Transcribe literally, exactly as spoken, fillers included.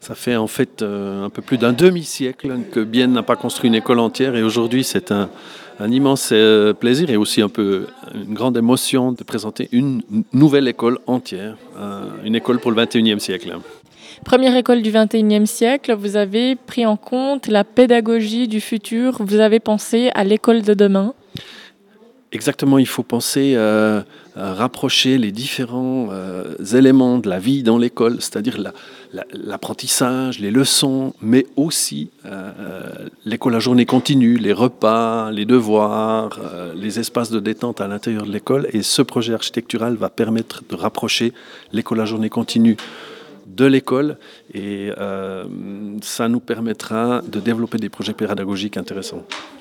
Ça fait en fait euh, un peu plus d'un demi-siècle que Bienne n'a pas construit une école entière et aujourd'hui c'est un, un immense euh, plaisir et aussi un peu une grande émotion de présenter une nouvelle école entière, euh, une école pour le vingt et unième siècle. Première école du vingt et unième siècle, vous avez pris en compte la pédagogie du futur, vous avez pensé à l'école de demain. Exactement, il faut penser euh, à rapprocher les différents euh, éléments de la vie dans l'école, c'est-à-dire la, la, l'apprentissage, les leçons, mais aussi euh, l'école à journée continue, les repas, les devoirs, euh, les espaces de détente à l'intérieur de l'école. Et ce projet architectural va permettre de rapprocher l'école à journée continue de l'école et euh, ça nous permettra de développer des projets pédagogiques intéressants.